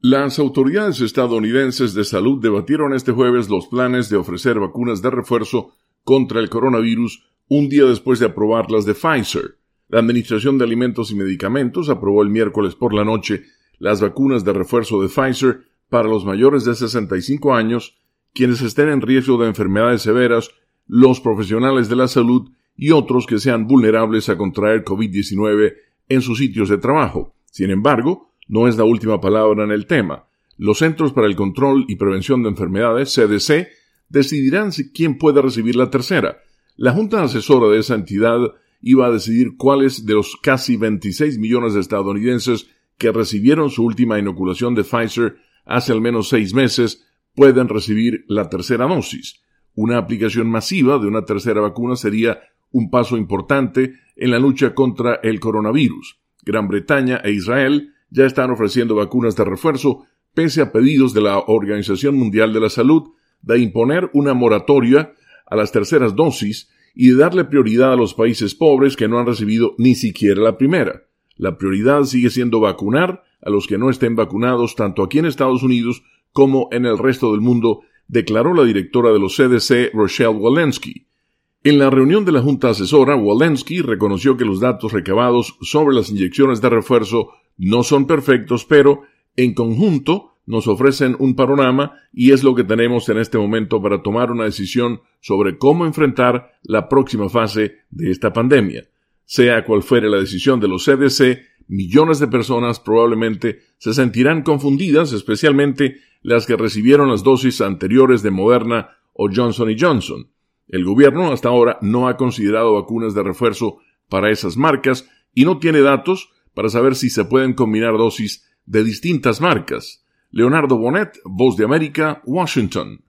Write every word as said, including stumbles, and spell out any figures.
Las autoridades estadounidenses de salud debatieron este jueves los planes de ofrecer vacunas de refuerzo contra el coronavirus un día después de aprobar las de Pfizer. La Administración de Alimentos y Medicamentos aprobó el miércoles por la noche las vacunas de refuerzo de Pfizer para los mayores de sesenta y cinco años, quienes estén en riesgo de enfermedades severas, los profesionales de la salud y otros que sean vulnerables a contraer COVID diecinueve en sus sitios de trabajo. Sin embargo, no es la última palabra en el tema. Los Centros para el Control y Prevención de Enfermedades, C D C, decidirán si quién puede recibir la tercera. La Junta Asesora de esa entidad iba a decidir cuáles de los casi veintiséis millones de estadounidenses que recibieron su última inoculación de Pfizer hace al menos seis meses pueden recibir la tercera dosis. Una aplicación masiva de una tercera vacuna sería un paso importante en la lucha contra el coronavirus. Gran Bretaña e Israel ya están ofreciendo vacunas de refuerzo, pese a pedidos de la Organización Mundial de la Salud de imponer una moratoria a las terceras dosis y de darle prioridad a los países pobres que no han recibido ni siquiera la primera. La prioridad sigue siendo vacunar a los que no estén vacunados tanto aquí en Estados Unidos como en el resto del mundo, declaró la directora de los C D C, Rochelle Walensky. En la reunión de la Junta Asesora, Walensky reconoció que los datos recabados sobre las inyecciones de refuerzo no son perfectos, pero en conjunto nos ofrecen un panorama y es lo que tenemos en este momento para tomar una decisión sobre cómo enfrentar la próxima fase de esta pandemia. Sea cual fuere la decisión de los C D C, millones de personas probablemente se sentirán confundidas, especialmente las que recibieron las dosis anteriores de Moderna o Johnson y Johnson. El gobierno hasta ahora no ha considerado vacunas de refuerzo para esas marcas y no tiene datos para saber si se pueden combinar dosis de distintas marcas. Leonardo Bonet, Voz de América, Washington.